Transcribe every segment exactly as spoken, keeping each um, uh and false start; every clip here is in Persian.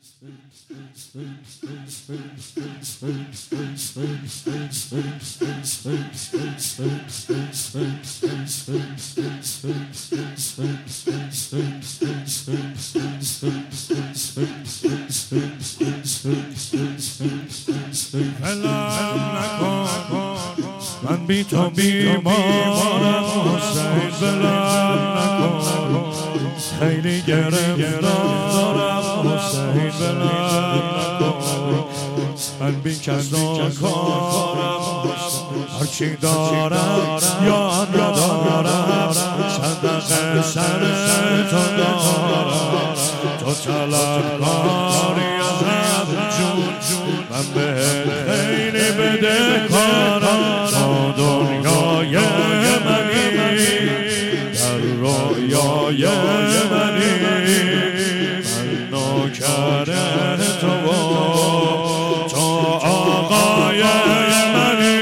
من بی تو بیمارم حسین ولم نکن خیلی گرفتارم حسین ولم نکن من بی کس کارم هرچی دارم یا ندارم صدق سر تو دارم تو طلبکاری از جون من به خیلی بده کارم تو دنیای منی در رویای منی من نوکر تو تو آقای منی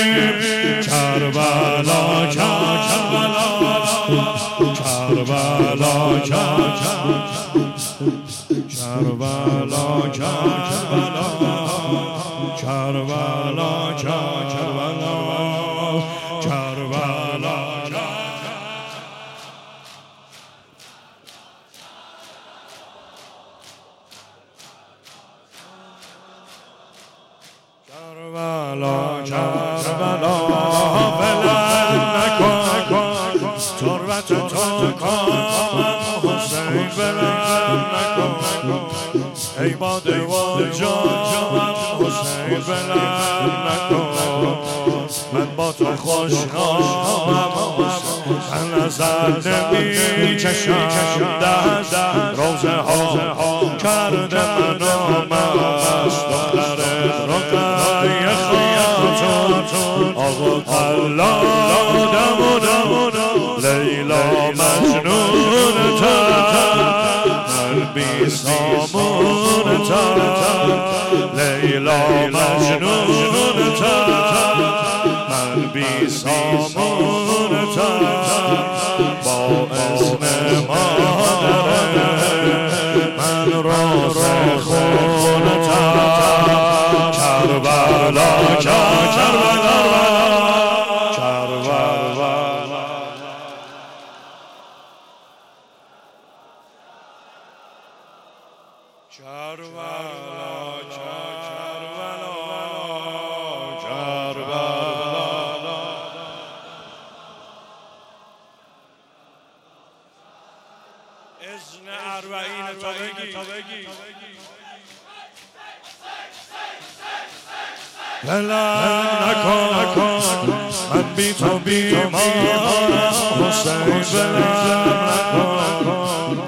کربلا کربلا کربلا کربلا کربلا کربلا کربلا کربلا کربلا کربلا ولم نکن تربت تو کام حسین ولم نکن ای باده و جام حسین ولم نکن من با تو خوشحالم من نظر نمی کشم دست روزه ها کرده منو مست دختر رقیه خاتون آقا قلادم و دم لیلا مجنون تر من بی سامون تر لیلا مجنون تر من بی سامون تر با اسم مادره من روز خون تر کربلا کربلا کربلا کربلا کربلا اذن اربعین تا بگی ولم نکن من بی تو بیمارم حسین ولم نکن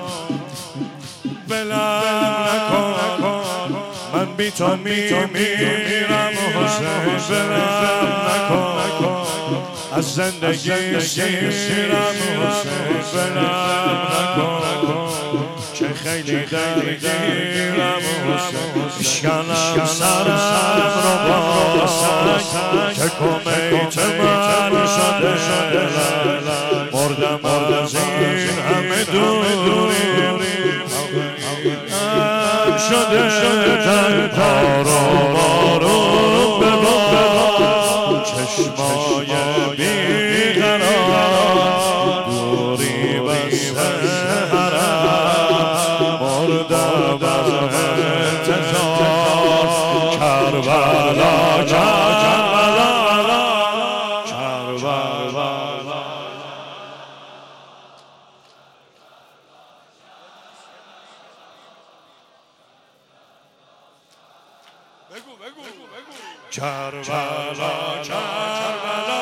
ولم نکن من بی تو میمیرم حسین ولم نکن از زندگی سیرم حسین ولم نکن که خیلی درگیرم حسین شکنم سرم رو باسن که کمیت من شده مردم از این همه دوری شده در پارو بارو به بار چشمای بیقرار دوری بسته حرم مردم از انتظار کربلا کربلا کربلا بگو بگو بگو کربلا کربلا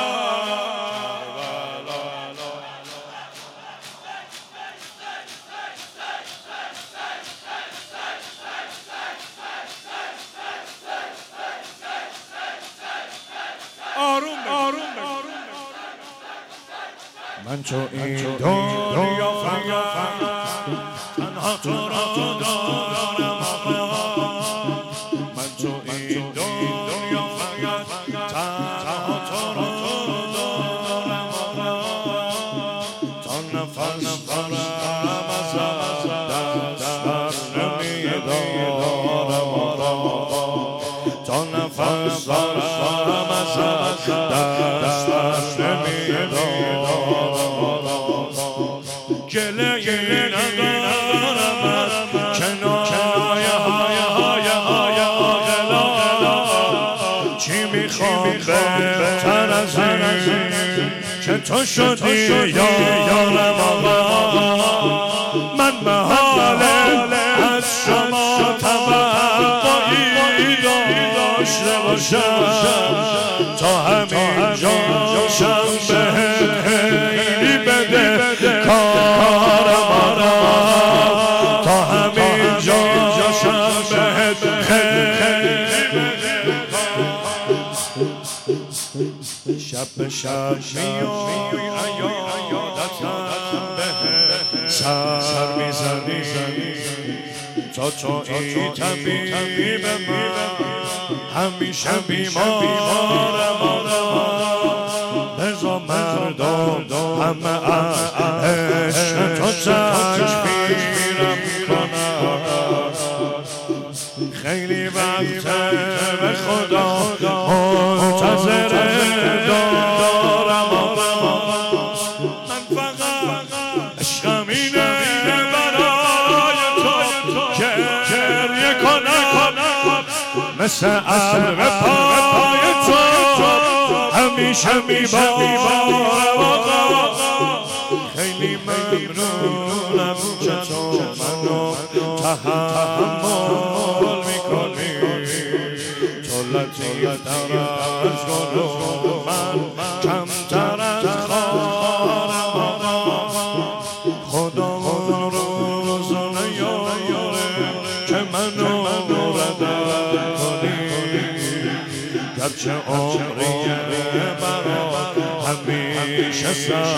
آروم آروم من تو این دنیا فقط تنها تو را دارم من تو این دنیا فقط تنها تو را دارم تا نفس برم از دست در نمی دارم تا نفس دارم ازت دستش نمیدارم گله ندارم از کنایه های های های آقلا چی میخوام بهتر از این که تو شدی یارم آقا من محاله از شما توقعی داشته باشم تا همین جاشم بهت خیلی بده کارم آقا تا همین جاشم بهت خیلی بده شب به شب میای یادتم به سر میزنی تا تو ای طبیب من همیشه بیمارم بزا مردم همه از عشق تو تشبیرم کنم خیلی وقته به خدا منتظر دارم من فقط عشقم اینه برای تو که گریه کنم مثل ابر پای تو همیشه میبارم آقا خیلی ممنونم که تو منو تحمل میکنی تو لطیف در از گلو من کمتر از خارم خدا روز نیاره که منو ردت کنی گرچه عمریه برا همیشه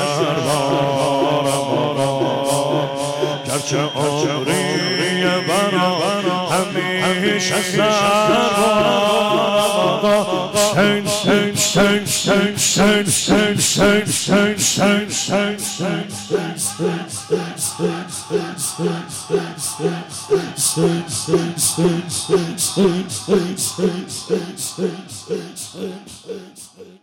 سربارم گرچه عمریه برا همیشه سربارم سن سن سن سن سن سن سن سن سن سن سن